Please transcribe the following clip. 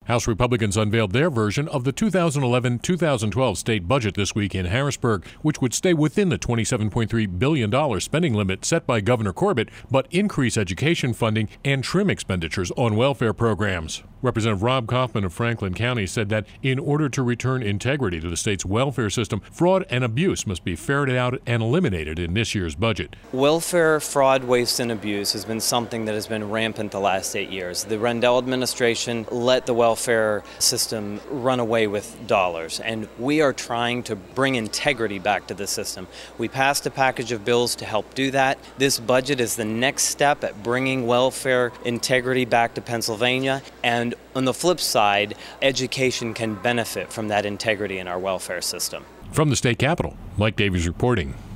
House Republicans unveiled their version of the 2011-2012 state budget this week in Harrisburg, which would stay within the $27.3 billion spending limit set by Governor Corbett, but increase education funding and trim expenditures on welfare programs. Representative Rob Kaufman of Franklin County said that in order to return integrity to the state's welfare system, fraud and abuse must be ferreted out and eliminated in this year's budget. Welfare fraud, waste, and abuse has been something that has been rampant the last 8 years. The Rendell administration let the welfare system run away with dollars, and we are trying to bring integrity back to the system. We passed a package of bills to help do that. This budget is the next step at bringing welfare integrity back to Pennsylvania, and on the flip side, education can benefit from that integrity in our welfare system. From the state capitol, Mike Davies reporting.